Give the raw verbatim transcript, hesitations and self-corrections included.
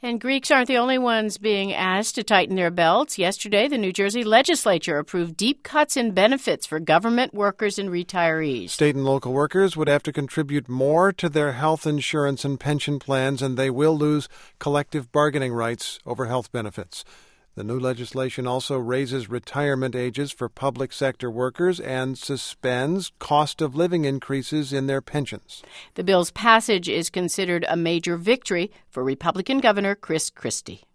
And Greeks aren't the only ones being asked to tighten their belts. Yesterday, the New Jersey legislature approved deep cuts in benefits for government workers and retirees. State and local workers would have to contribute more to their health insurance and pension plans, and they will lose collective bargaining rights over health benefits. The new legislation also raises retirement ages for public sector workers and suspends cost of living increases in their pensions. The bill's passage is considered a major victory for Republican Governor Chris Christie.